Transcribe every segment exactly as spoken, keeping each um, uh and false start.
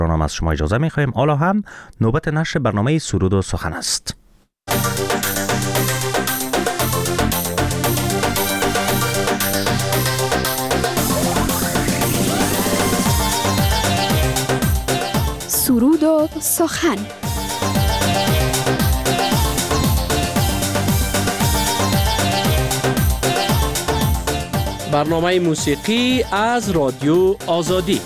برنامه از شما اجازه می‌خوایم. حالا هم نوبت نشر برنامه سرود و سخن است. سرود و سخن. برنامه موسیقی از رادیو آزادی.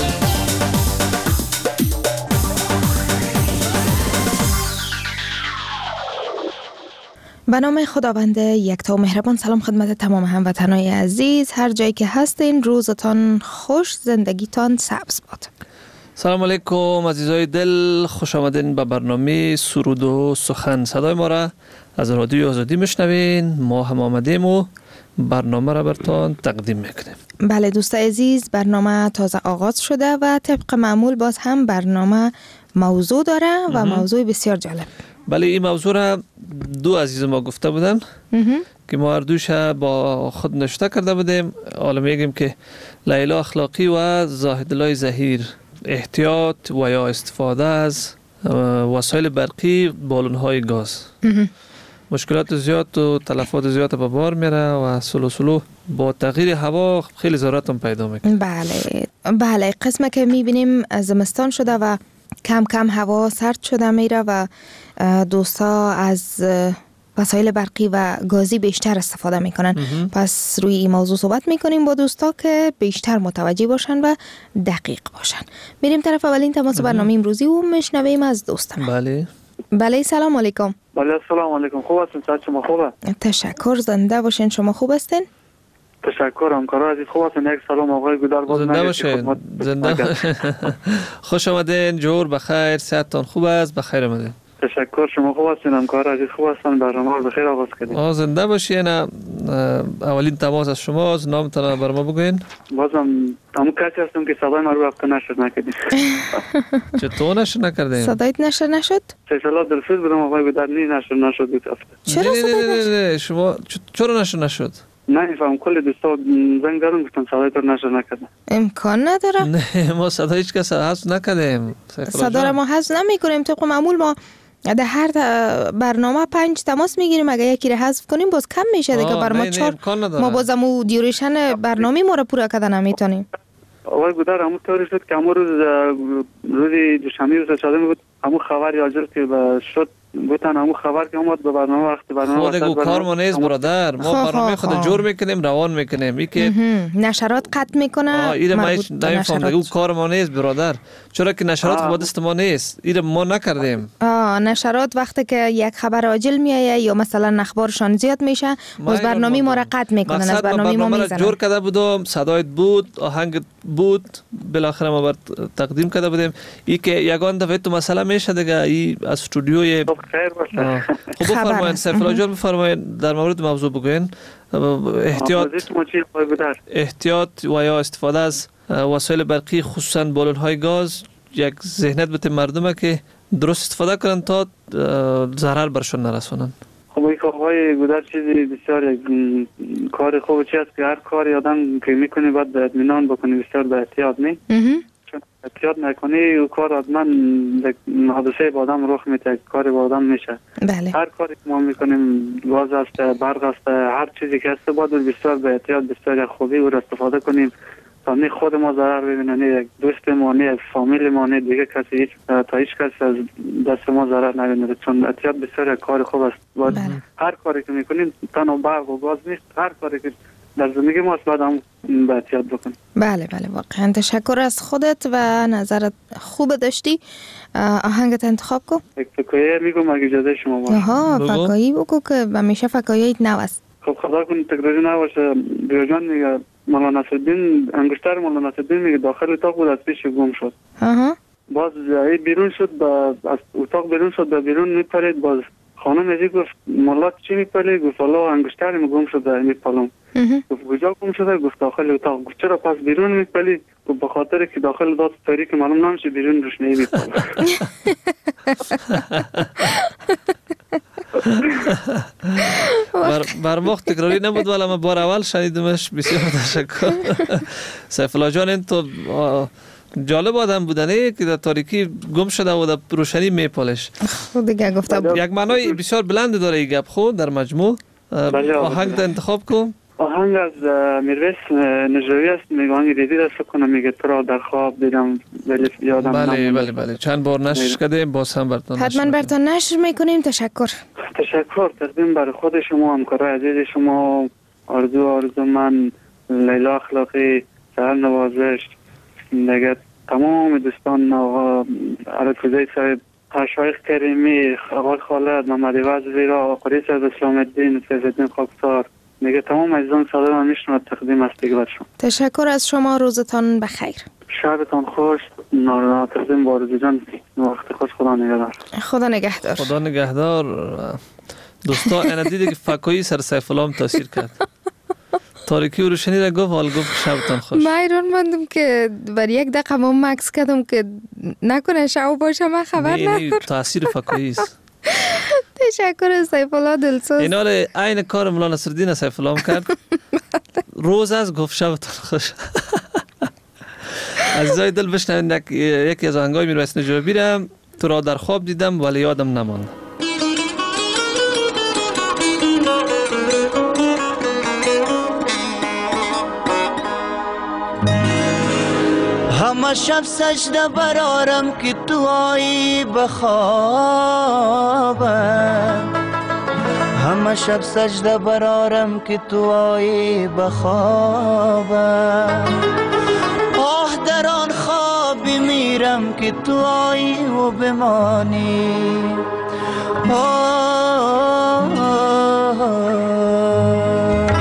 به نام خداوند یکتا و مهربان. سلام خدمت تمام هموطنان عزیز، هر جایی که هستین روزتان خوش، زندگیتان سبز باد. سلام علیکم عزیزای دل، خوش آمدین به برنامه سرود و سخن. صدای ما را از رادیو آزادی میشنوین. ما هم آمدیم و برنامه را براتون تقدیم میکنیم. بله دوست عزیز، برنامه تازه آغاز شده و طبق معمول باز هم برنامه موضوع داره و اه. موضوع بسیار جالب. بله، این موضوع را دو عزیز ما گفته بودن که ما هر دوش با خود نشته کرده بودیم. حالا میگیم که لیلا اخلاقی و زاهدالله ظهیر، احتیاط و یا استفاده از وسایل برقی، بالون‌های گاز. مشکلات زیاد و تلفات زیاد به بار میره و سلو سلو با تغییر هوا خیلی ضرورت هم پیدا میکنه. بله بله، قسمه که میبینیم زمستان شده و کم کم هوا سرد شده میره و دوستا از وسایل برقی و گازی بیشتر استفاده میکنن. پس روی این موضوع صحبت میکنیم با دوستا که بیشتر متوجه باشن و دقیق باشن. میریم طرف اولین تماس برنامه امروزی و میشنویم از دوستم. بله بله، سلام علیکم. بله سلام علیکم. خوب هستین؟ صحت شما خوبه؟ تشکر، زنده باشین. شما خوب هستین؟ تشکر همکارا عزیز، خوب هستین؟ یک سلام آقای گودال، باز زنده باشین. زنده خوش آمدین. جور بخیر، صحتتان خوب است؟ بخیر آمدین. تشکر، شما خوب هستین؟ همکارا عزیز خوب هستن؟ برنامه رو بخیر آغاز کردین. آ زنده باشین. اولین تماس از شماست، نامتون بر ما بگوین. بازم همون کسی هستم که صدای ما رو رفته نشد نکردین. چطور نشد نکردین؟ صدایت نشد نشد؟ سیشالا درسید بودم آقای گودال، نی نشد نشد بود افته. چرا صدایت نشد؟ شما چرا نشد نشد؟ نه میفهم، کل دوستا زنگ زدم گفتن صدایت رو نشد نکردن. امکان نداره. نه ما صدای هیچ کس حذف نکردیم. صدا را ما حذف نمی‌کنیم. طبق معمول ما در هر برنامه پنج تماس میگیریم، اگه یکی را حذف کنیم باز کم میشه دیگه. بر ما چهار، ما بازم دیوریشن برنامه ما را پورا کردن نمیتونیم. آقای گودار همون طوری شد که همون روز روزی دوشنبه روز چهارشنبه بود، همون خبری آجر که شد گفتن همون خبر که اومد به برنامه وقتی برنامه خود کار ما نیست برادر. ما برنامه خود جور میکنیم، روان میکنیم. این که نشرات قطع میکنه. این ما هیچ نمیفهمم، او کار ما نیست برادر. چرا که نشرات خود دست ما نیست، این ما نکردیم. آه نشرات وقتی که یک خبر عاجل میایه یا مثلا اخبارشان زیاد میشه، باز برنامه ما را قطع میکنن، از برنامه ما میزنن. جور کرده بودم، صدایت بود، آهنگ بود، بالاخره ما بر تقدیم کرده بودیم. این که یگان دفعه تو مسئله میشه دیگه. این از استودیوی خیر باشه. خب بفرمایید سیفالله جان، بفرمایید در مورد موضوع بگوین. احتیاط احتیاط و یا استفاده از وسایل برقی، خصوصا بالون‌های گاز، یک ذهنیت بده مردمه که درست استفاده کنن تا ضرر برشون نرسونن. خب این آقای گودر چیزی بسیار کار خوب چی است که هر کاری آدم که میکنه باید به اطمینان بکنه، بسیار به احتیاط نه. احتیاط نکنی و کار حتما حادثه با آدم رخ میده، کاری با آدم میشه. بله. هر کاری که ما میکنیم، گاز است، برق است، هر چیزی که هست باید بسیار به احتیاط، بسیار خوبی و استفاده کنیم تا نه خود ما ضرر ببینه، نه یک دوست ما، نه فامیل ما، نه دیگه کسی، هیچ تا هیچ کسی از دست ما ضرر نبینه. چون احتیاط بسیار کار خوب است. باید بله. هر کاری که میکنیم تنها برق و گاز نیست، هر کاری که در زندگی ما باید هم به احتیاط بکنیم. بله بله، واقعا تشکر از خودت و نظرت خوب داشتی. آهنگت انتخاب کن. فکایه میگم اگه اجازه شما باشه. آها فکایی بگو که همیشه فکاییت نو است. خب خدا کنه تکراری نباشه. بیاجان میگه مولانا نصرالدین، انگشتر مولانا نصرالدین میگه داخل اتاق بود از پیش گم شد. آها. باز بیرون شد، با از اتاق بیرون شد، به بیرون میپرید. باز خانم میگه گفت مولا چی میپلی؟ گفت والا انگشترم گم شده میپلم. گفت کجا گم شده؟ گفت داخل اتاق. گفت چرا پس بیرون میپلی؟ گفت به خاطر که داخل داد تاریک معلوم نمیشه، بیرون روشنی میپلم. بر بر مخ تکراری نبود ولی من بار اول شنیدمش. بسیار تشکر. سیفالله جان، این تو جالب آدم بودنه که در تاریکی گم شده و در روشنی میپالش. خود دیگه گفته یک معنای بسیار بلند داره این گپ خود در مجموع. آهنگ تا انتخاب کن. آهنگ از میرویس نجوی است، میگه آهنگ ریدی دست کنم، میگه تو را در خواب دیدم ولی یادم بله نموند. بله بله چند بار نشر کردیم، باز هم براتون نشر حتما براتون نشر میکنیم. تشکر. تشکر تقدیم بر خود شما، همکارای عزیز شما، آرزو آرزو من، لیلا اخلاقی، سهل نوازش، دیگه تمام دوستان، آقا عرفزای صاحب، شایخ کریمی، آقای خالد، محمد وزوی را، قریس از اسلام الدین، فیض الدین خاکسار، دیگه تمام عزیزان صدا من میشنوند، تقدیم است دیگه برشون. تشکر از شما، روزتان بخیر. شبتان خوش. نارانا تقدیم با آرزو جان، وقت خوش. خدا نگهدار. خدا نگهدار. خدا نگهدار. دوستا اینا دیدی که فکایی سر سیف الله هم تاثیر کرد. تاریکی و روشنی را گفت، حال گفت شبتان خوش. من ایران مندم که بر یک دقیقه ما مکس کردم که نکنه شب باشه، من خبر ندارم. تاثیر فکایی است. تشکر سیف الله دلسوز. اینا له عین کار مولانا نصرالدین سیف الله کرد. روز از گفت شبتان خوش. عزیزای دل بشنوید یکی از آهنگای میرویس نجوی را، تو را در خواب دیدم ولی یادم نماند. همه شب سجده برارم که تو آیی بخوابم، همه شب سجده برارم که تو آیی بخوابم، آه در آن خوابی میرم که تو آیی و بمانی. آه آه آه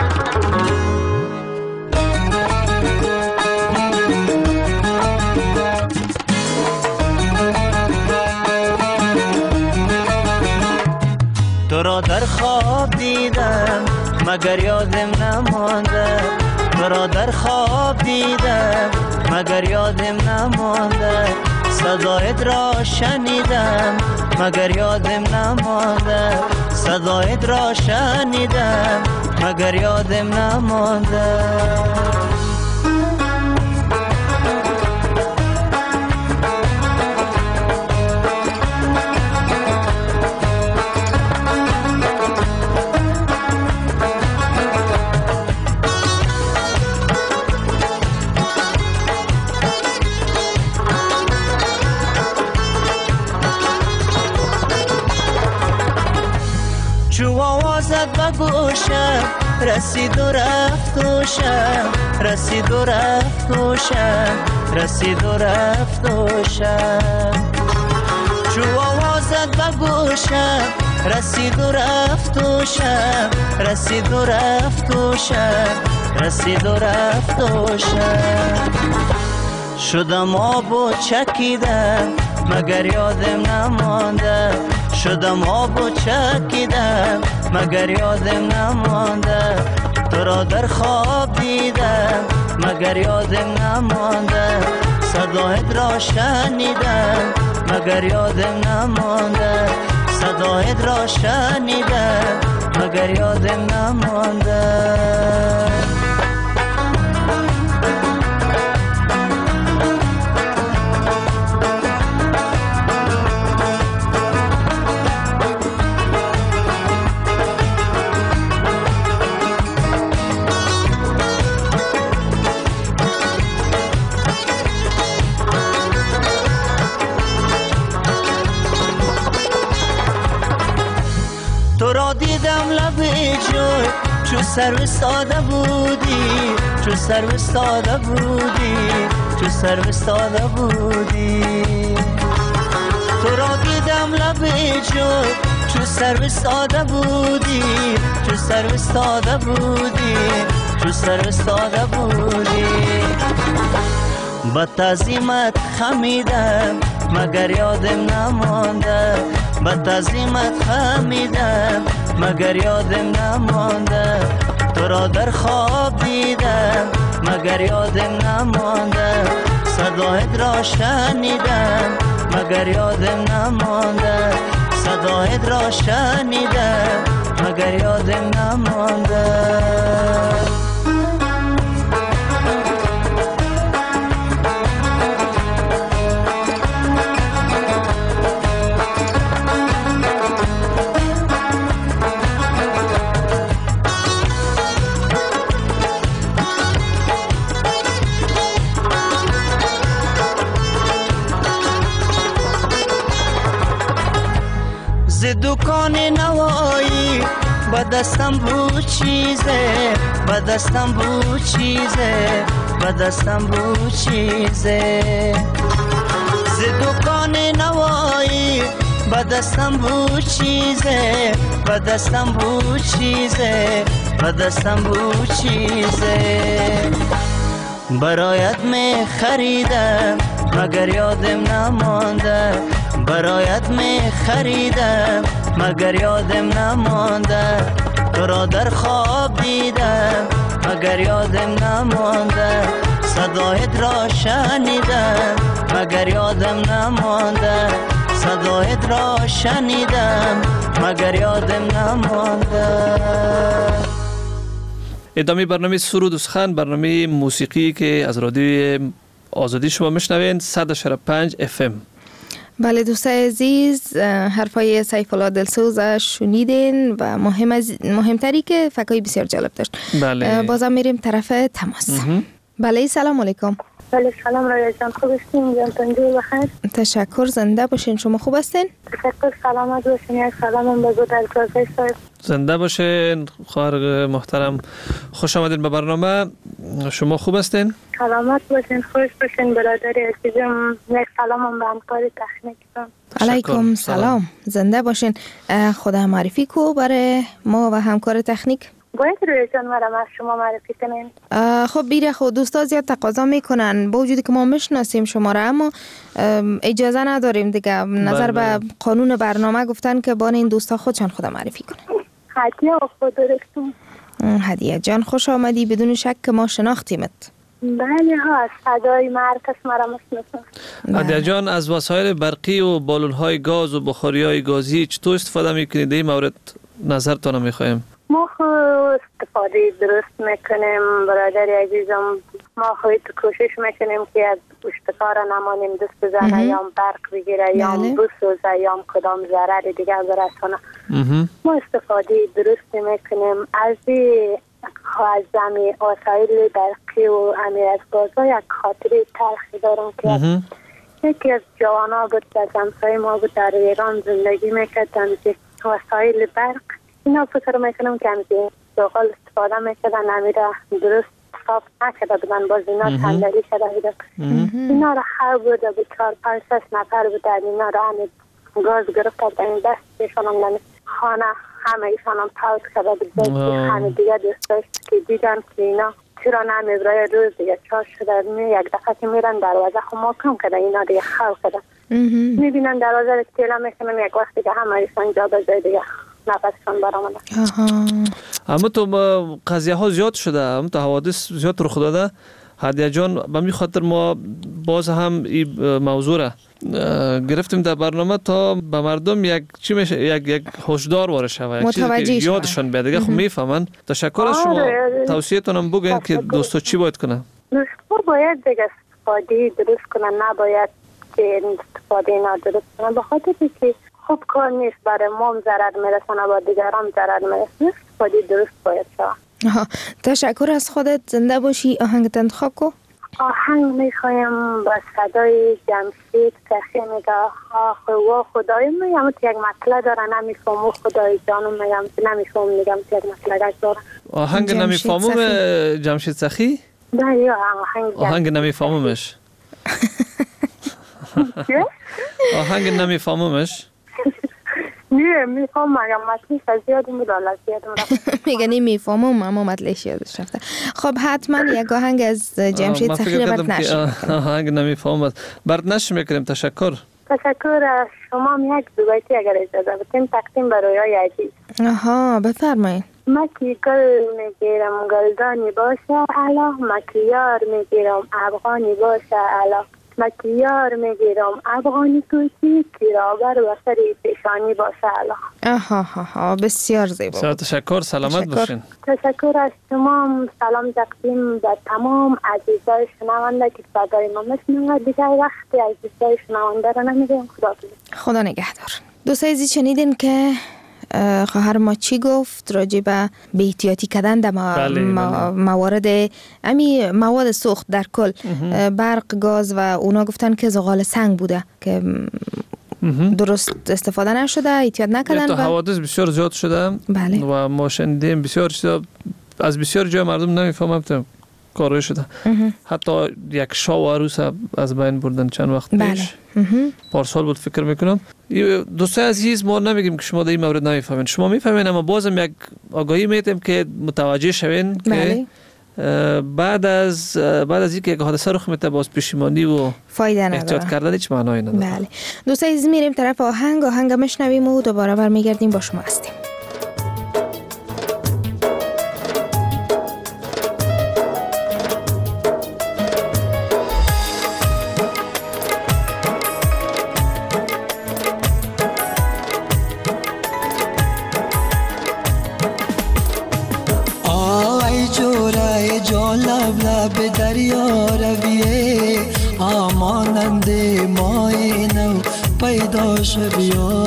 تو را در خواب دیدم مگر یادم نمانده، تو را در خواب دیدم مگر یادم نمانده، صدایت را شنیدم مگر یادم نمانده، صدایت را شنیدم مگر یادم نمانده. چو آوازت به گوشم رسید و رفت و شم، رسید و رفت و شم، رسید و رفت و شم. چو آوازت به گوشم رسید و رفت و شم، رسید و رفت و شم، رسید و رفت و شم. شدم آب و چکیدم مگر یادم نمانده، شدم آب و چکیدم مگر یادم نمانده، تو را در خواب دیدم مگر یادم نمانده، صدایت را شنیدم مگر یادم نمانده، صدایت را شنیدم مگر یادم نمانده. تو را دیدم لب جوی چو سرو ساده بودی، چو سرو ساده بودی، چو سرو ساده بودی. تو را دیدم لب جوی چو سرو ساده بودی، چو سرو ساده بودی، چو سرو ساده بودی. با تعظیمت خمیدم مگر یادم نمانده، با تعظیمت خمیدم مگر یادم نمانده، تو را در خواب دیدم مگر یادم نمانده، صدایت را شنیدم مگر یادم نمانده، صدایت را شنیدم مگر یادم نمانده. دکان نوایی با دستم بود چیزه با دستم بود چیزه با دستم بود چیزه ز دکان نوایی با دستم بود چیزه با دستم بود چیزه با دستم بود چیزه برایت می خریدم مگر یادم نمانده برایت می خریدم مگر یادم نمانده تو را در خواب دیدم مگر یادم نمانده صدایت را شنیدم مگر یادم نمانده صدایت را شنیدم مگر یادم نمانده. ادامه برنامه سرود و سخن، برنامه موسیقی که از رادیو آزادی شما میشنوین صد و پنج اف ام. بله دوستای عزیز، حرفای سیف الله دلسوز شنیدین و مهم از مهمتری که فکای بسیار جالب داشت. بله. بازم میریم طرف تماس. بله سلام علیکم. بله سلام رایت جان، خوب هستین؟ جانتان جو بخیر. تشکر، زنده باشین. شما خوب هستین؟ تشکر، سلامت باشین. یک سلامم به بود الکازه صاحب. زنده باشین خواهر محترم، خوش آمدین به برنامه. شما خوب هستین؟ سلامت باشین، خوش باشین برادری عزیزم. یک سلامم به همکار تکنیکتون. علیکم سلام، زنده باشین. خدا معرفی کو برای ما و همکار تکنیک. باید روی جان مرم از شما معرفی کنین. خب بیره خود دوستا زیاد تقاضا میکنن با وجودی که ما میشناسیم شما را، اما اجازه نداریم دیگه. نظر به قانون برنامه گفتن که بان این دوستا خودشان خدا معرفی کنن. هدیه خود درستون. هدیه جان خوش آمدی، بدون شک که ما شناختیمت. بله ها، از صدای مرکز مرا میشناسم. هدیه جان، از وسایل برقی و بالون های گاز و بخاری های گازی چطور استفاده میکنید؟ این مورد نظرتان میخوایم. ما خود استفاده درست میکنیم برادر عزیزم. ما خود کوشش میکنیم که از اشتکار نمانیم، دست بزنه یا برق بگیره یا بسوزه یا کدام ضرر دیگر برسانه. ما استفاده درست میکنیم از از زمین وسایل برقی و امیر از گازها. یک خاطره تلخی دارم که یکی از جوانا بود از همسایه ما بود در ایران زندگی میکردن که وسایل برق اینا فکر میکنم که همزی دوغال استفاده میکردن، امیره درست صاف نکرده بودن، باز اینا تندری شده بودن. اینا را خر بوده بود، چار پنج شش نفر بودن. اینا را همه گاز گرفته بودن، دستشان هم خانه همه ایشان هم پاوت کرده بود. همه دیگه دوستاش که دیدن که اینا چرا نمیبرای روز دیگه چار شده. یک دفعه که میرن دروازه خو محکم کرده، اینا دیگه خل کرده. میبینن دروازه رو تیلا میکنن، یک وقت دیگه همه ایشان جا بجای دیگه نفسشان برآمده. اما تو قضیه ها زیاد شده، اما تو حوادث زیاد رخ داده. هدیه جان، به می خاطر ما باز هم این موضوع را گرفتیم در برنامه تا به مردم یک چی میشه، یک یک هشدار وارد شود، یک چیزی که یادشان بیاد. دیگه خب میفهمن. تشکر از شما. توصیه‌تون هم بگین که دوستا چی باید کنن. دوستا باید دیگه استفاده درست کنن، نباید که استفاده نادرست کنن، به خاطر که خوب کار نیست، برای ما هم ضرر میرسونه، با دیگران ضرر میرسونه. استفاده درست باید شود. تشکر از خودت، زنده باشی. آهنگ انتخاب کو. آهنگ میخوایم با صدای جمشید سخی میگه آخ و خدای میگم یک مطلع داره نمیفهمم، خدای جانم میگم نمیفهمم، میگم یک مطلع داره. آهنگ نمیفهمم جمشید سخی؟ بله آهنگ آهنگ نمیفهممش. آهنگ نمیفهممش. نه میفهمم، مگم مطلعش از یادم میدالت یادم رفت. میگه نمیفهمم اما مطلعش یادش رفته. خب حتما یک آهنگ از جمشید سخی رو برد نشم. آهنگ نمیفهمم برد نشم میکنیم. تشکر. تشکر از شما. یک دوبایتی اگر اجازه بتیم تقدیم برای های عزیز. آها بفرمایید. مکی گل میگیرم گلدانی باشه الا، مکیار میگیرم افغانی باشه الا، مکیار میگیرم افغانی کوچی کیرابر و سری پیشانی باشه الا. آها ها ها بسیار زیبا. بسیار تشکر، سلامت باشین. تشکر از شما. سلام تقدیم به تمام عزیزای شنونده که صدای ما میشنون. دیگه وقتی عزیزای شنونده رو نمیگم. خدا خدا نگهدار. دوستای عزیز شنیدین که خواهر ما چی گفت راجع به بی احتیاطی کردن در بله، بله. موارد امی مواد سوخت در کل برق، گاز و اونا گفتن که زغال سنگ بوده که درست استفاده نشده، احتیاط نکردن تا و حوادث بسیار زیاد شده. بله. و ما شنیدیم بسیار چیزا از بسیار جای مردم نمیفهمم کارای شده. حتی یک شاه و عروس از بین بردن چند وقت پیش. بله. پارسال بود فکر میکنم. دوستای عزیز، ما نمیگیم که شما در این مورد نمیفهمین، شما میفهمین، اما بازم یک آگاهی میتیم که متوجه شوین که بعد از بعد از اینکه یک حادثه رخ میده باز پشیمانی و فایده نداره، احتیاط کردن هیچ معنایی نداره. بله. دوستای عزیز، میریم طرف آهنگ آهنگ میشنویم و دوباره برمیگردیم با شما هستیم. به دریا رویه آمانند مای نو پیدا شبیا،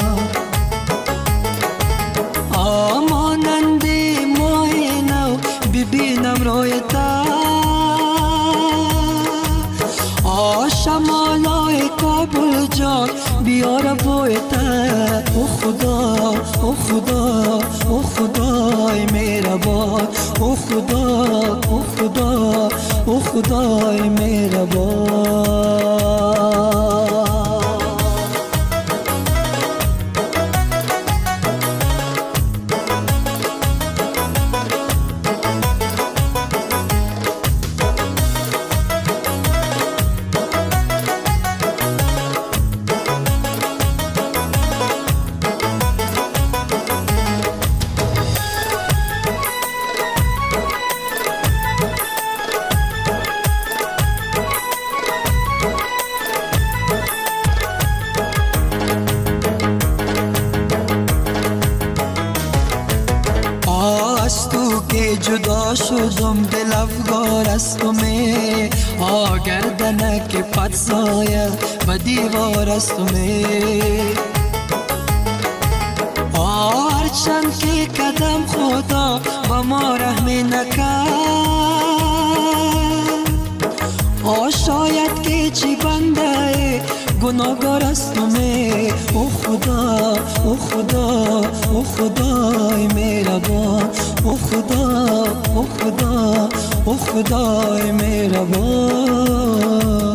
آمانند مای نو ببینم روی تا آشمالای کابل جان بیار بوی تا. او خدا او خدا او خدای مهربان، او خدا او خدا او خدای مهربان. جدا شدم دل افگار از تو می آگردنک پت سایه و دیوار از تو می هرچند که قدم خدا با ما رحمی نکرد شاید که چی بنده گناهگار از تو می. او خدا او خدا او خدای مهربان، او خدا او خدا او خدای مهربان.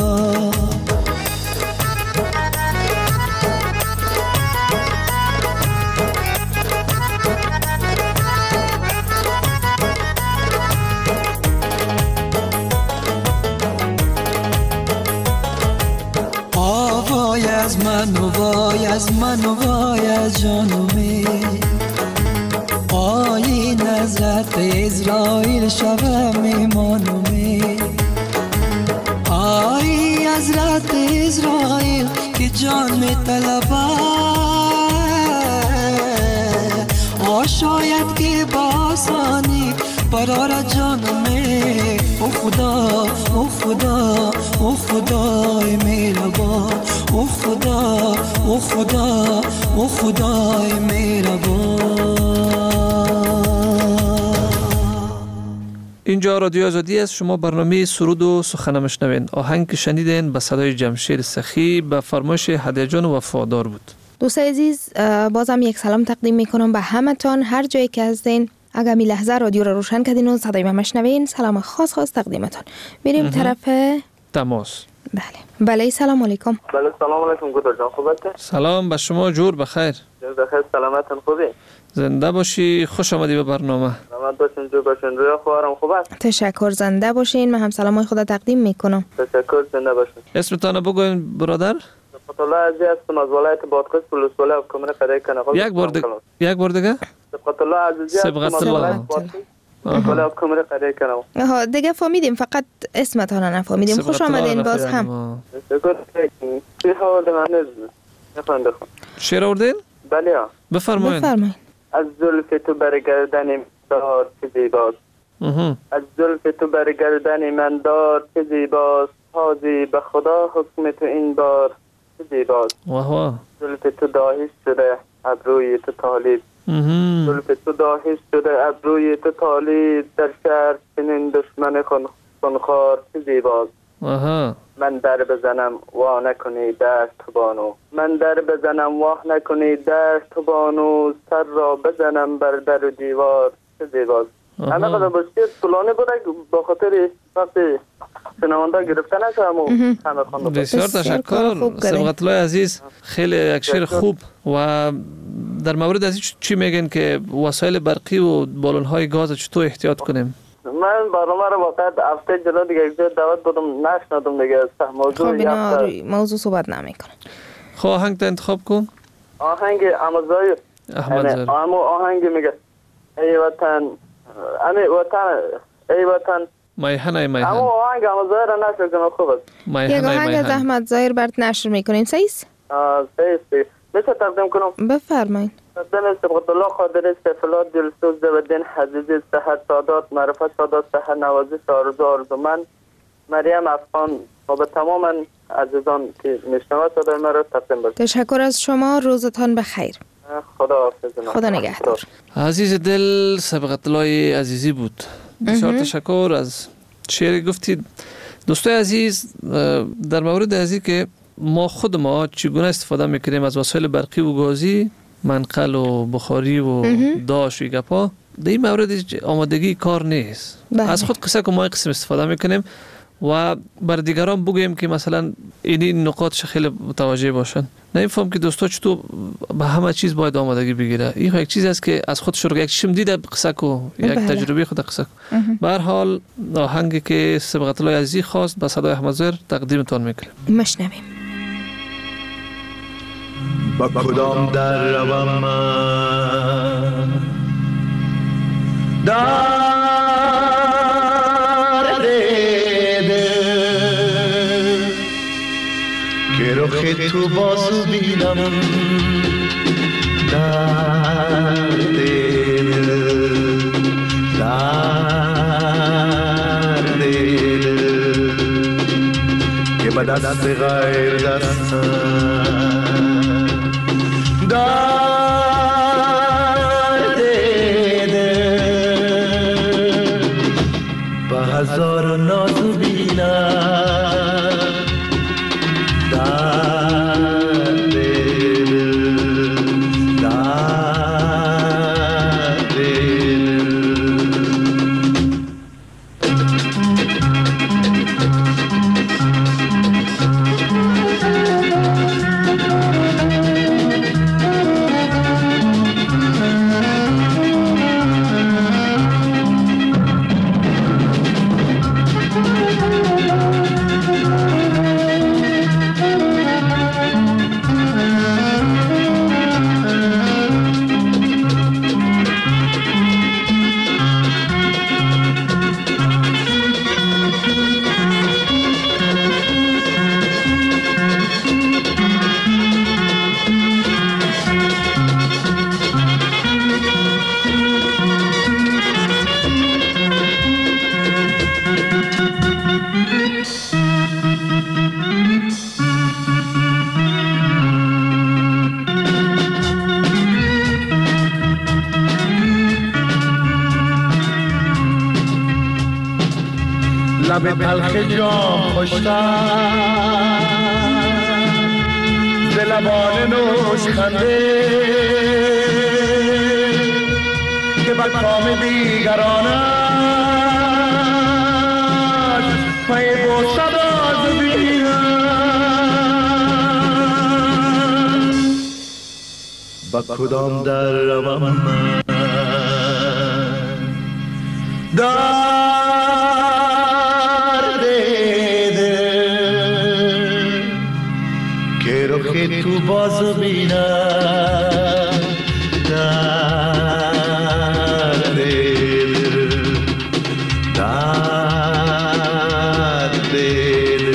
وای از من و وای از من و وای از جانومی آی نظرت اسرائیل شب میمانومی آی حضرت اسرائیل که جان می طلبه آ شاید که با آسانی برار جانومی. او خدا او خدا او خدای مهربان، او خدا او خدا او خدای مهربان. اینجا رادیو آزادی است. شما برنامه سرود و سخن میشنوین. آهنگ که شنیدین به صدای جمشید سخی به فرمایش هدیه جان وفادار بود. دوستای عزیز، بازم یک سلام تقدیم میکنم به همتان هر جایی که هستین. اگر می لحظه رادیو رو روشن کردین و صدای من مشنوین، سلام خاص خاص تقدیمتان. میریم طرف تماس. بله بله سلام علیکم. بله سلام علیکم گودر جان، خوبته؟ سلام به شما، جور بخیر. جور بخیر، سلامتون خوبی؟ زنده باشی، خوش آمدی به برنامه. سلامت باشین، جور باشین. روی خوارم خوب است؟ تشکر، زنده باشین. من هم سلامای خدا تقدیم میکنم. تشکر، زنده باشین. اسمتان بگوین برادر؟ سبقت الله عزیز هستم از ولایت بادغیس ولسوالی و کمر قریه کنقل. یک بار دیگه یک بار دیگه سبقت الله عزیز هستم از ولایت بادغیس ولسوالی و کمر قریه کنقل. ها دیگه فهمیدیم، فقط اسمتان نفهمیدیم. خوش آمدین باز هم. تشکر. چی حال من نخوان بخون شعر آوردین؟ بله بفرمایید. بفرمایید. از زلف تو برگردن دار چه زیباست، از زلف تو برگردن من دار چه زیباست، حاضی به خدا حکم تو این بار چه زیباست. واه واه. زلف تو داهش شده ابروی تو طالب، زلف تو داهش شده ابروی تو طالب، در شهر چنین دشمن خونخوار چه زیباست. آها. من در بزنم واه نکنی دست تو بانو، من در بزنم واه نکنی دست تو بانو، سر را بزنم بر در و دیوار چه زیباست. همه قدر بسید طولانی بوده با خاطر وقتی شنونده گرفته نشم و همه خونده. بسیار تشکر سبقت الله عزیز، خیلی یک شعر خوب. و در مورد از چی میگن که وسایل برقی و بالون‌های گاز چطور احتیاط کنیم؟ من برنامه رو واقعا هفته جلو دیگه یک جای دعوت بودم نشنیدم دیگه موضوع خب اینا موضوع صحبت نمیکنه. خب آهنگ تا انتخاب کن. آهنگ احمد ظاهر. احمد ظاهر. اما آهنگ میگه ای وطن امی وطن ای وطن میهن ای میهن. اما آهنگ احمد ظاهر نشر کنه خوب است. یک آهنگ از احمد ظاهر برات نشر میکنیم. سیس؟ آه سیس. میشه تقدیم کنم؟ بفرمایید. تقدیم سبقت الله قادر استفلاد دلسوز و دین حزیزی صحت سادات معرفت سادات صحت نوازی آرزو آرزو من مریم افغان و به تمام عزیزان که میشنوند صدای ما را تقدیم بکنم. تشکر از شما، روزتان بخیر. خدا حافظ. خدا نگهدار. عزیز دل سبقت الله عزیزی بود. بسیار تشکر از شعر گفتید. دوستای عزیز، در مورد ازی که ما خود ما چگونه استفاده میکنیم از وسایل برقی و گازی، منقل و بخاری و داش و گپا، در این مورد آمادگی کار نیست. بله. از خود قصه که ما قسم استفاده میکنیم و بر دیگران بگویم که مثلا این نقاطش خیلی متوجه باشن. نمیفهم که دوستا چطور به همه چیز باید آمادگی بگیره. این یک چیز است که از خود شروع یک چیزم دیده قصه کو، یک بله. تجربه خود قصه کو. به هر حال آهنگی که سبقت الله عزیزی خواست با صدای احمد ظاهر تقدیمتان میکنیم. مشنویم. با کدام در روم من در دیده که رخ تو باز بینم در دیده در دیده که به دست غیر دستم در دیده با هزار ناز بینم در دیده در دیده لب تلخ جام خوشتر ز لبان نوش خنده که بر کام دیگرانش پی باشد از بینم با کدام در روم من در که تو باز بینم در دل در دل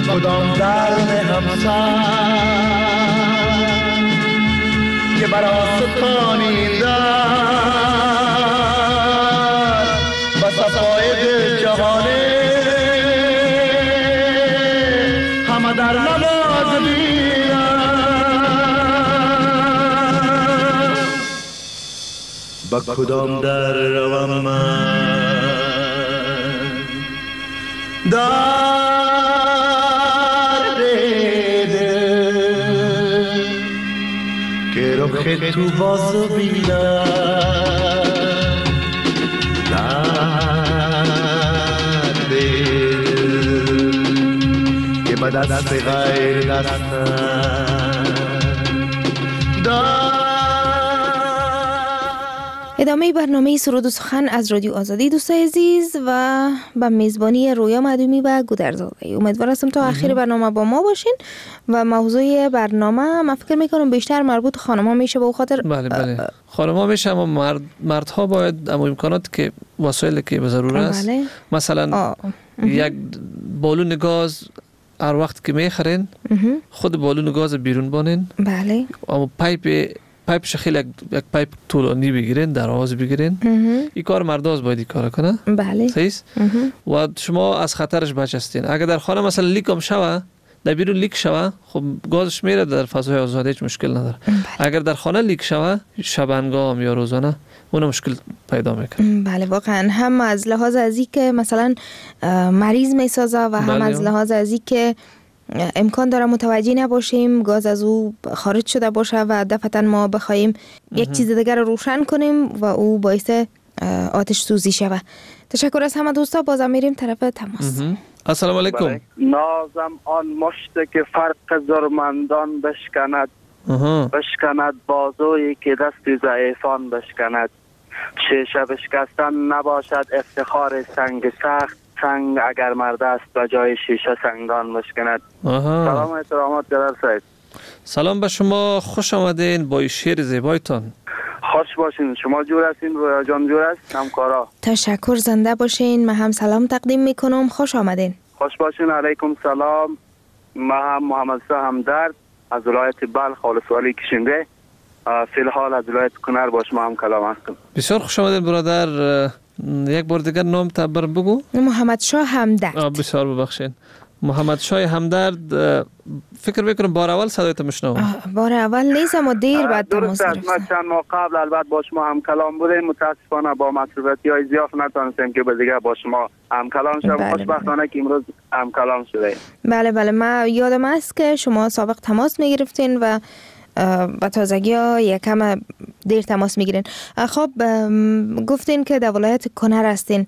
کدام درد همسر که برا ستانی در و صفای دل جهانه همه در نماز میرم با کدام در روم من درد دل که رخ تو بازو بینم درد دل که به دست غیر دستم. ادامه برنامه سرود و سخن از رادیو آزادی دوستای عزیز و به میزبانی رویا معدومی و گودرزاده. امیدوار هستم تا آخر برنامه با ما باشین و موضوع برنامه من فکر میکنم بیشتر مربوط خانم‌ها میشه به خاطر بله بله خانم‌ها میشه اما مرد مردها باید اما امکانات که وسایلی که به ضرور است بله. مثلا یک بالون گاز هر وقت که میخرین خود بالون گاز بیرون بانین بله اما پایپ پایپش خیلی یک پایپ طولانی بگیرین در آواز بگیرین این کار مرداز باید این کار کنه بله صحیح و شما از خطرش بچستین. اگر در خانه مثلا لیک هم شوه در بیرون لیک شوه خب گازش میره در فضای آزاد هیچ مشکل نداره بله. اگر در خانه لیک شوه شبانگاه یا روزانه اون مشکل پیدا میکنه. بله واقعا هم از لحاظ ازی که مثلا مریض میسازه و هم بله. از لحاظ ازی که امکان داره متوجه نباشیم گاز از او خارج شده باشه و دفعتا ما بخوایم یک چیز دیگر رو روشن کنیم و او باعث آتش سوزی شود. تشکر از همه دوستا. بازم میریم طرف تماس. السلام علیکم. نازم آن مشت که فرق زرمندان بشکند بشکند بازویی که دست ضعیفان بشکند شیشه بشکستن نباشد افتخار سنگ سخت سنگ اگر مرد است به جای شیشه سنگان بشکند. سلام احترامات جلال صاحب. سلام به شما، خوش آمدین با شعر زیبایتان. خوش باشین. شما جور هستین؟ رویا جان جور است؟ همکارا تشکر. زنده باشین. من هم سلام تقدیم میکنم. خوش آمدین. خوش باشین. علیکم سلام. من هم محمد شاه همدرد از ولایت بلخ ولسوالی کشنده فی الحال از ولایت کنر با شما هم کلام هستم. بسیار خوش آمدین برادر. یک بار دیگر نام تبر بگو. محمد شاه همدرد. بسیار ببخشید. محمد شاه همدرد. فکر میکنم بار اول صدایت میشنوم. بار اول نیست اما دیر بعد تماس گرفتم. ما چند ماه قبل البته با شما هم کلام بودیم. متاسفانه با مصروفیتی های زیاد نتونستیم که به دیگه با شما هم کلام شدیم. بله خوشبختانه بله. که امروز هم کلام شده. بله بله من یادم است که شما سابق تماس میگرفتین و با تازگی ها یکم دیر تماس میگیرین. خب گفتین که در ولایت کنر هستین.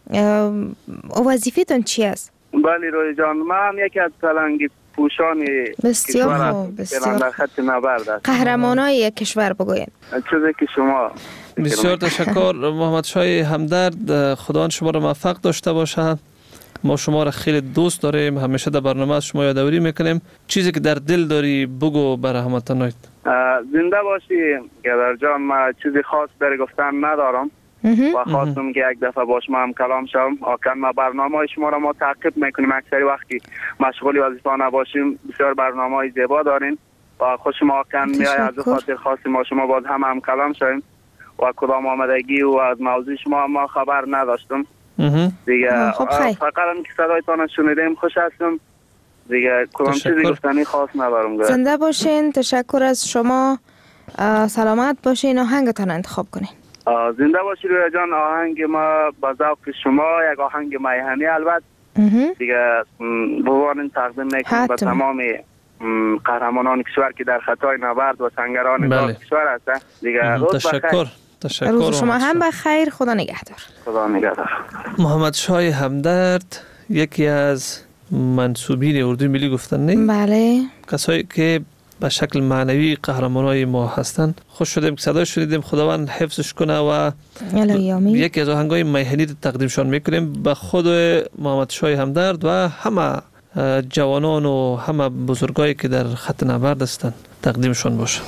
وظیفه‌تون چی است؟ بله روی جان من یکی از پلنگی پوشان بسیار خوب بسیار در خط نبرد است. قهرمانای یک کشور بگوین. چیزی که شما بسیار تشکر محمد شاه همدرد. خدا شما را موفق داشته باشه. ما شما را خیلی دوست داریم. همیشه در برنامه شما یادآوری میکنیم. چیزی که در دل داری بگو برای همتون. زنده باشی گدر جان. من چیزی خاص در گفتن ندارم و خواستم که یک دفعه با شما هم کلام شوم. آکن ما برنامه شما را ما تعقیب میکنیم. اکثری وقتی مشغولی وظیفه نباشیم بسیار برنامه زیبا دارین و خوش ما آکن میای از خاطر خواستیم ما شما باز هم هم کلام شویم و کدام آمدگی و از موضوع شما ما خبر نداشتم دیگه. فقط هم که صدایتان شنیدیم خوش هستم دیگه. کدام چیزی گفتنی خاص ندارم. زنده باشین. تشکر از شما. سلامت باشین. آهنگتان انتخاب کنین. زنده باشی رویا جان. آهنگ ما با ذوق شما یک آهنگ میهنی البته دیگه بوانین تقدیم میکنم به تمام قهرمانان کشور که در خطای نبرد و سنگران بله. کشور هستن دیگه. تشکر. تشکر. روز شما هم بخیر. خدا نگهدار. خدا نگهدار. محمد شاه همدرد یکی از منصوبین اردوی ملی گفتن نه؟ بله. کسایی که به شکل معنوی قهرمانای ما هستند. خوش شدیم که صدا شنیدیم. خداوند حفظش کنه و یکی از آهنگای میهنی تقدیمشان میکنیم به خود محمد شاه همدرد و همه جوانان و همه بزرگایی که در خط نبرد هستند تقدیمشان باشه.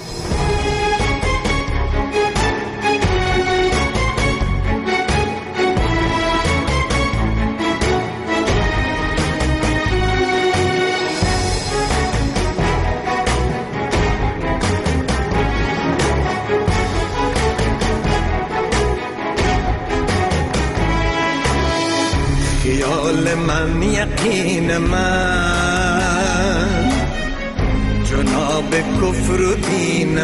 خیال من یقین من جناب کفر و دین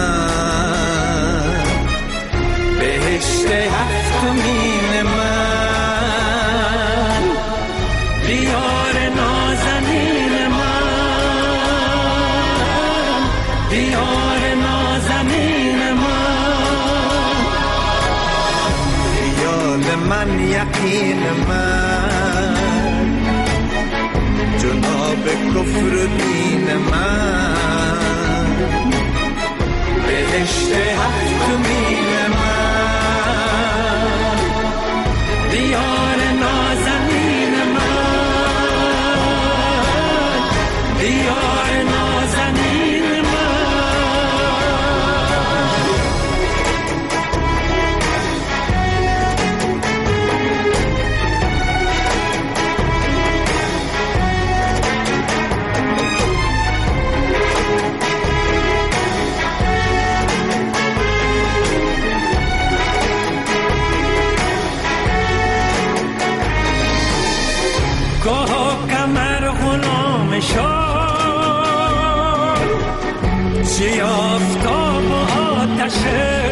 من بهشت هفتمین من دیار نازنین من دیار نازنین من خیال من یقین من جناب کفر و دین من بهشت هفتمین من دیار نازنین من دیار نازنین چی آفتاب و آتشه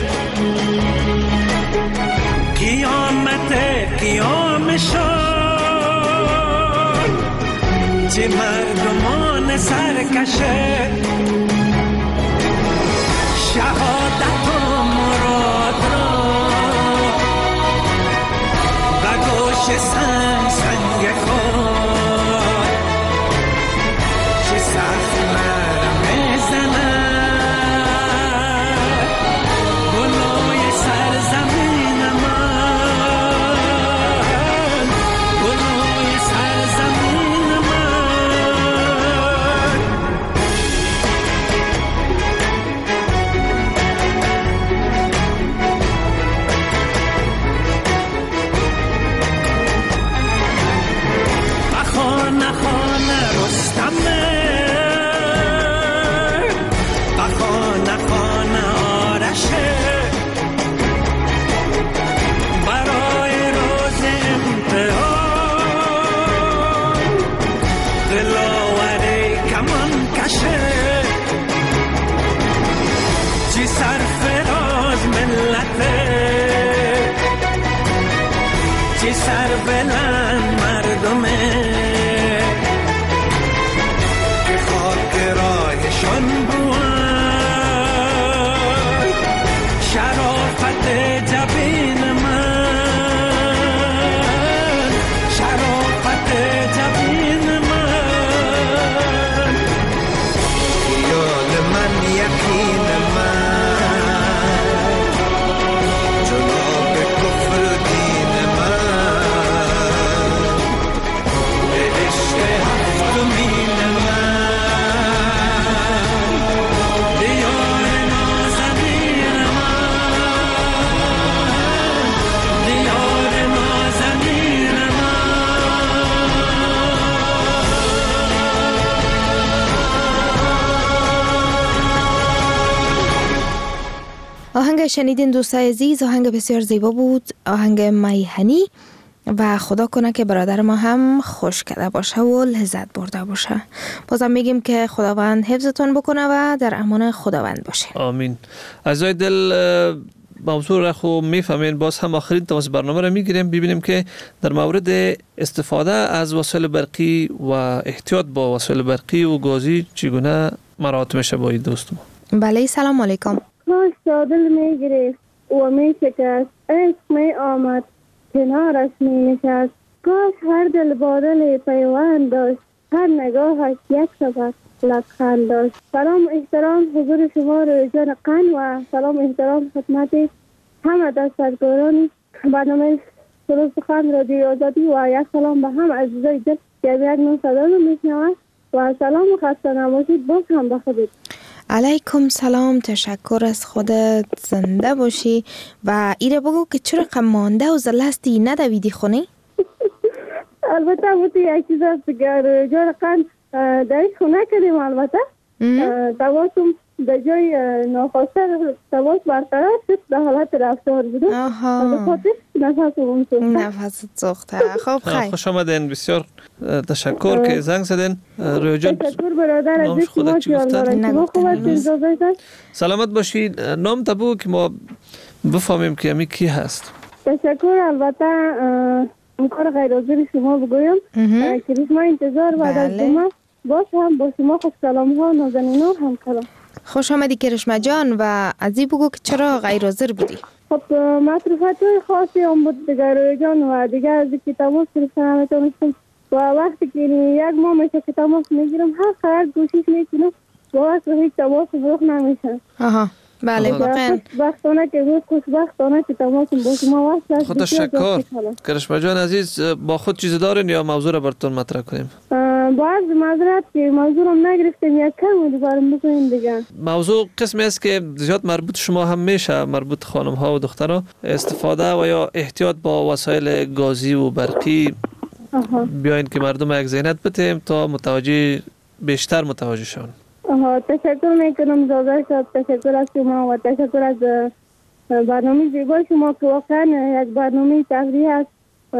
قیامت قیام شد چی مردمان سرکشه شهادت و مراد را و گوش سنگ سنگ خود چی سخت مرم زنه آهنگ شنیدین دوستای عزیز، آهنگ بسیار زیبا بود، آهنگ میهنی، و خدا کنه که برادر ما هم خوش کرده باشه و لذت برده باشه. بازم میگیم که خداوند حفظتون بکنه و در امان خداوند باشه. آمین. عزیزای دل، موضوع را خوب میفهمین. باز هم آخرین تماس برنامه را میگیریم ببینیم که در مورد استفاده از وسایل برقی و احتیاط با وسایل برقی و گازی چگونه مراعات میشه با این دوست ما. بله، سلام علیکم. کاش دادل میگرفت و میشکست، عشق می آمد کنارش می نشست. کاش هر دل با دل پیوند داشت، هر نگاهش یک سبب لبخند داشت. سلام احترام حضور شما رجان قن و سلام احترام خدمت همه دستگاران برنامه سرود سخن رادیوی آزادی و یک سلام به هم عزیزای دل که یک نون صدا رو میشنوند و سلام و خسته نباشید. باز هم به خودت. علیکم سلام، تشکر از خودت، زنده باشی. و ایره بگو که چرا قم مانده و زلستی ندویدی خونی؟ البته بودی یک چیز هست که رجان قن درش خونه کردیم. البته دواتم در جای ناخواسته تماس برقرار شد، در حالت رفتار بودم. آها. خاطر نفس اون سوخته. نفس سوخته. خب خیلی. خوش آمدین، بسیار تشکر که زنگ زدین. رویا جان تشکر برادر عزیز شما که شما خوب هستین. سلامت باشید. نام تبو که ما بفهمیم که امی کی هست. تشکر. البته کار غیر حاضر شما بگویم که ما انتظار بعد از شما باش هم با شما خوش کلام ها نازنین ها هم کلام. خوش آمدی کرشمه جان و ازی بگو که چرا غیر حاضر بودی؟ خب مصروفات های خاصی هم بود دیگه روی جان و دیگه از که تماس گرفتن نمیتونستم و وقتی که یک ماه میشه که تماس میگیرم هر خرد کوشش میکنم و وقت هیچ تماس بروخ نمیشه. آها بله واقعا خوشبختانه که بود خوشبختانه که تماس با شما وصل است. خود تشکر. کرشمه جان عزیز با خود چیزی دارین یا موضوع را براتون مطرح کنیم؟ باز معذرت که موضوع را نگرفتیم یک کم دیوارم بکنیم دیگه. موضوع قسمی است که زیاد مربوط شما هم میشه، مربوط خانم ها و دخترها، استفاده و یا احتیاط با وسایل گازی و برقی. بیاین که مردم یک ذهنیت بدیم تا متوجه بیشتر متوجه شون. آها تشکر میکنم زاده شد. تشکر از شما و تشکر از برنامه زیبا شما که واقعا یک برنامه تفریح است.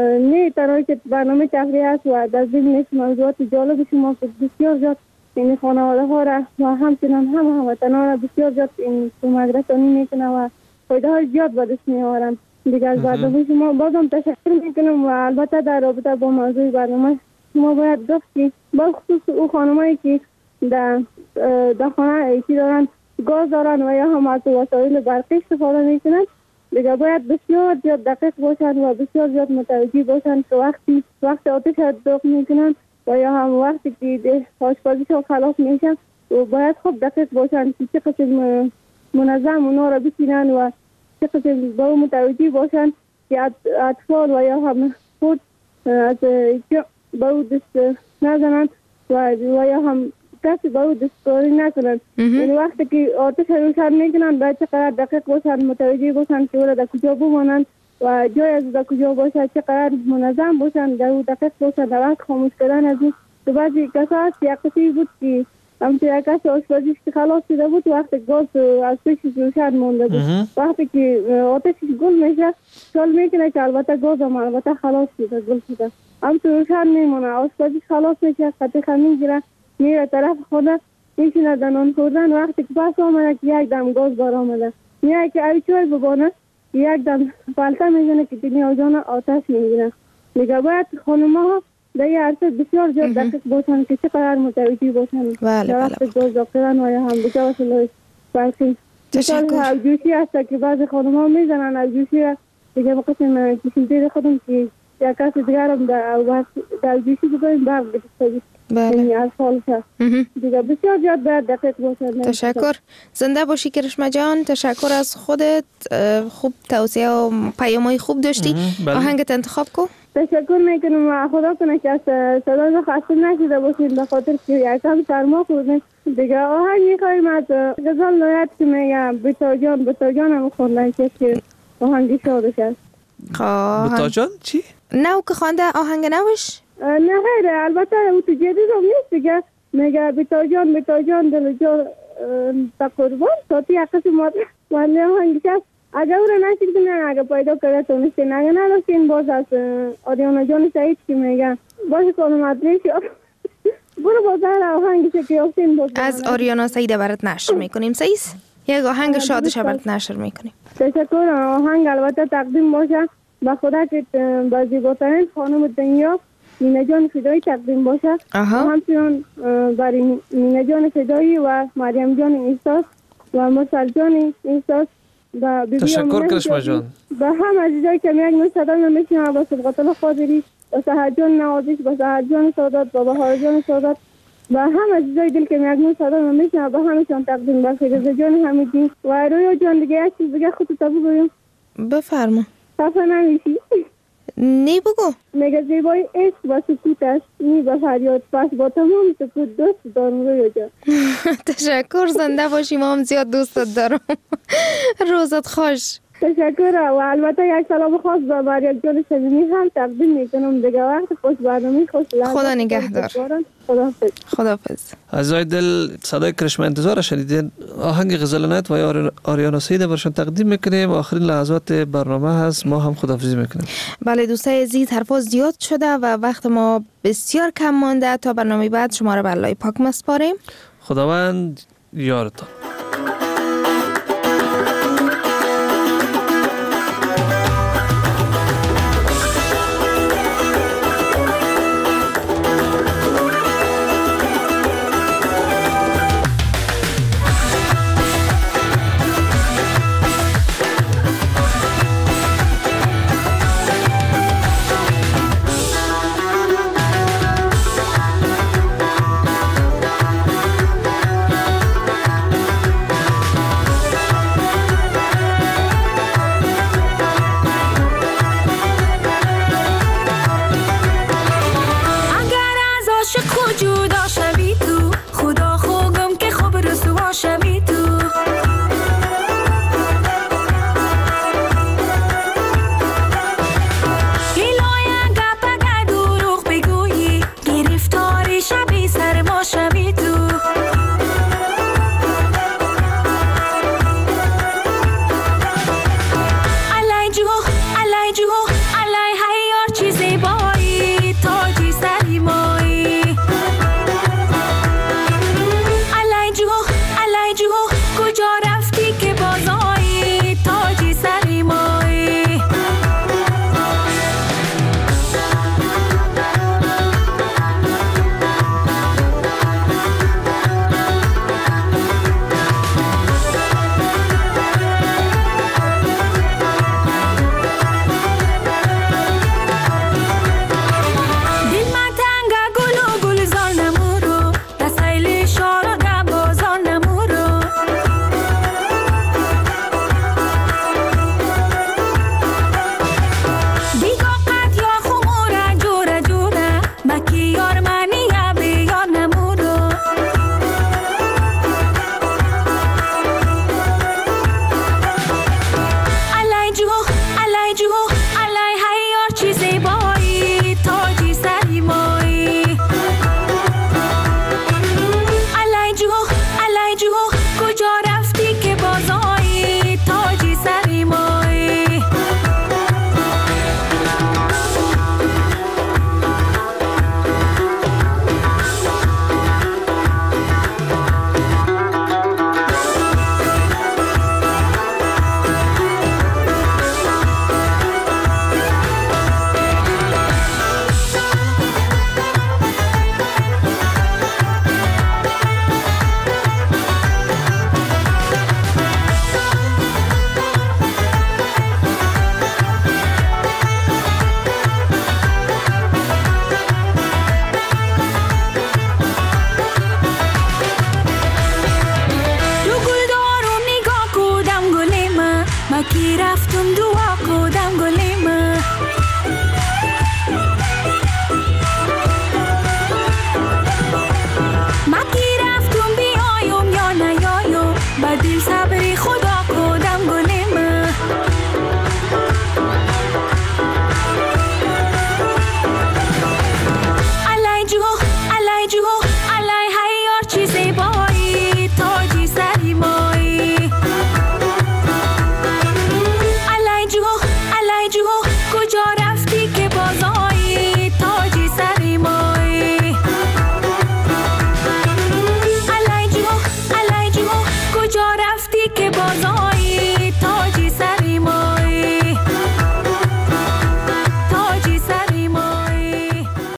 نه تنها که برنامه تفریح است و در ضمن موضوعات جالب شما که بسیار زیاد این خانواده ها را و همچنان همه هموطنان را بسیار زیاد این کمک رسانی میکنه و فایده های زیاد به دست میآورند. دیگه از برنامه شما بازم تشکر میکنم و البته در رابطه با موضوع برنامه شما باید گفت که با خصوص او خانمایی که در در خانه ایتی دارن گاز دارن و یا هم از وسایل برقی استفاده میکنن دیگه باید بسیار زیاد دقیق باشن و بسیار زیاد متوجه باشن که وقتی وقت آتش داغ میکنن و یا هم وقتی که آشپزیشون خلاص میشن و باید خوب دقیق باشن که چه قسم منظم اونا را بچینن و چه قسم با متوجه باشن که اطفال و یا هم خود از با دست نزنن و یا هم کسی با دستکاری نکنن. یعنی وقتی که آتش روشن میکنن باید چقدر دقیق باشن، متوجه باشن که او را در کجا بمانند و جای از در کجا باشد، چقدر منظم باشن، در او دقیق باشن. در وقت خاموش کردن از این تو بعضی کسا هست یک کسی بود که همچه یک کسی آشپزیش که خلاص شده بود وقتی گاز از پیشش روشن مونده بود. وقتی که آتشش گل میشه سال میکنه که البته گاز هم البته خلاص شده گل شده همچه روشن میمونه. آشپزیش خلاص میشه قطعه میگیره میره طرف خونه میشینه دنان خوردن. وقتی که پس آمده که یک دم گاز بار آمده میره که اوی چای ببانه یک دم پلته میزنه که دنیا جان آتش میگیره. دیگه باید خانم ها در یه عرصه بسیار زیاد دقیق باشن که چقدر متوجه باشن در وقت گاز داخترن و یا هم بجا وصلای برقی. مثال اوجوشی هست که بعضی خانم ها میزنن اوجوشی را دیگه با قسم کشیده خودم که یک کسی دیگر هم در اوجوشی بگویم برق بگیست یعنی از حال شد دیگه بسیار زیاد باید دقیق باشد. تشکر. زنده باشی کرشمه جان. تشکر از خودت. خوب توصیه و پیام‌های خوب داشتی. آهنگت انتخاب کو. تشکر میکنم و خدا کنه که از صدا خسته نشده باشید به خاطر که یکم سرما خوردیم دیگه. آهنگ میخوایم از غزال نایت که میگه بتا جان بتا جان هم خوندن که آهنگی شادش است. بتا جان چی؟ نو که خونده آهنگ نوش؟ نه خیره البته او تو جدید هم نیست دیگه. میگه بتا جان بتا جان دل جان تا قربان ساتی اقصی مادر آهنگی است. اگر او را نشید کنن اگر پیدا کرده تونستین اگر نداشتین باز از آریانا جان سعید که میگن باز کنم ادریش برو باز هر آهنگی که یافتین باز از آریانا سعید برات نشر میکنیم. سعیس یک آهنگ شادش برات نشر میکنیم. تشکر. آهنگ البته تقدیم باشه با خدا که با زیباترین خانم دنیا مینا جان فدایی تقدیم باشه و همچنان برای مینا جان فدایی و مریم جان احساس و مرسل جان احساس و بی تشکر کرشمه جان. و هم عزیزایی که میگ من صدا میشنم با صبغت الله قادری و سحر جان نوازش و سحر جان سادات و بهار جان سادات و هم عزیزای دل که میگ من صدا میشنم با همشون تقدیم باشه. رضا جان حمیدی و رویا جان دیگه یک چیز دیگه خودت بگویم. بفرما. صفحه نمیشی نی بگو. میگه زیبای عشق و سکوت است نی به فریاد پس با تمام سکوت دوست دارم رویا جان. تشکر. زنده باشی. ما هم زیاد دوستت دارم. روزت خوش. تشکر و البته یک سلام خاص به مریم جان شمیمی هم تقدیم میکنم. دیگه وقت خوش برنامه خوش لحظه. خدا نگهدار. خداحافظ. خداحافظ. عزیزای دل، صدای کرشمه انتظار شنیدین. آهنگ غزلانت و آریانا سعید برشون تقدیم میکنیم. آخرین لحظات برنامه هست، ما هم خداحافظی میکنیم. بله دوستای عزیز، حرفا زیاد شده و وقت ما بسیار کم مانده. تا برنامه بعد شما را به الله پاک مسپاریم. خداوند یارتان.